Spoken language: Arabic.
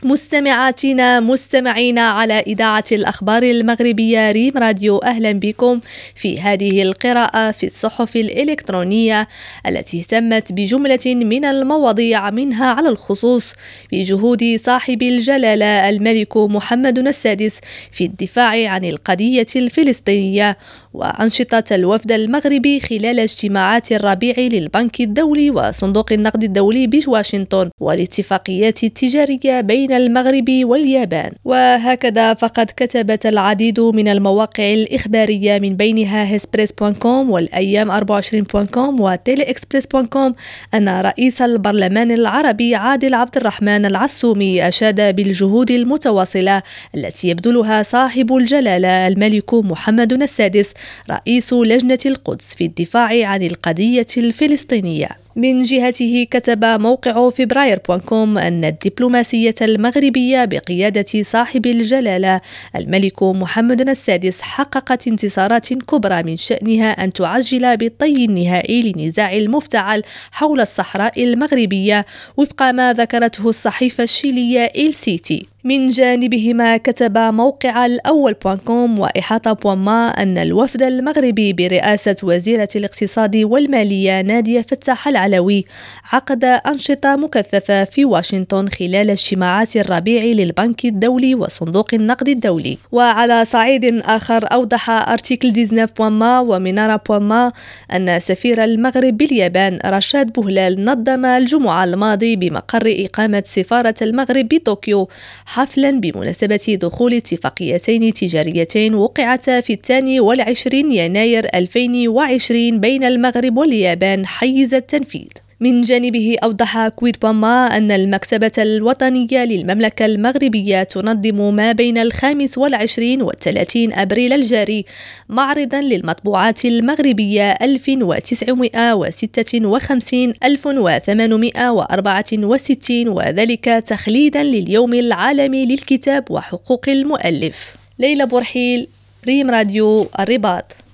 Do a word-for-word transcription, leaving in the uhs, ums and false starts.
مستمعاتنا مستمعينا على إذاعة الأخبار المغربية ريم راديو، أهلا بكم في هذه القراءة في الصحف الإلكترونية التي اهتمت بجملة من المواضيع، منها على الخصوص بجهود صاحب الجلالة الملك محمد السادس في الدفاع عن القضية الفلسطينية، وأنشطة الوفد المغربي خلال اجتماعات الربيع للبنك الدولي وصندوق النقد الدولي بواشنطن، والاتفاقيات التجارية بين المغرب واليابان. وهكذا فقد كتبت العديد من المواقع الإخبارية من بينها هسبريس دوت كوم والأيام أربعة وعشرين دوت كوم وتيلي إكسبريس دوت كوم أن رئيس البرلمان العربي عادل عبد الرحمن العسومي أشاد بالجهود المتواصلة التي يبذلها صاحب الجلالة الملك محمد السادس رئيس لجنة القدس في الدفاع عن القضية الفلسطينية. من جهته كتب موقع فبراير دوت كوم أن الدبلوماسية المغربية بقيادة صاحب الجلالة الملك محمد السادس حققت انتصارات كبرى من شأنها أن تعجل بالطي النهائي لنزاع المفتعل حول الصحراء المغربية وفق ما ذكرته الصحيفة الشيلية إل سيتي. من جانبهما كتب موقع الأول دوت كوم وإحاطة دوت ما أن الوفد المغربي برئاسة وزيرة الاقتصاد والمالية نادية فتاح العلوي عقد أنشطة مكثفة في واشنطن خلال اجتماعات الربيع للبنك الدولي وصندوق النقد الدولي. وعلى صعيد آخر أوضح أرتيكل تسعة عشر دوت ما ومنارة دوت ما أن سفير المغرب باليابان رشاد بوهلال نظم الجمعة الماضي بمقر إقامة سفارة المغرب بطوكيو حفلا بمناسبة دخول اتفاقيتين تجاريتين وقعتا في الثاني والعشرين يناير ألفين وعشرين بين المغرب واليابان حيز التنفيذ. من جانبه أوضح كويد دوت ما أن المكتبة الوطنية للمملكة المغربية تنظم ما بين الخامس والعشرين والثلاثين أبريل الجاري معرضا للمطبوعات المغربية ألف وتسعمائة وستة وخمسين ألف وثمانمائة وأربعة وستين، وذلك تخليدا لليوم العالمي للكتاب وحقوق المؤلف. ليلى بورحيل، ريم راديو، الرباط.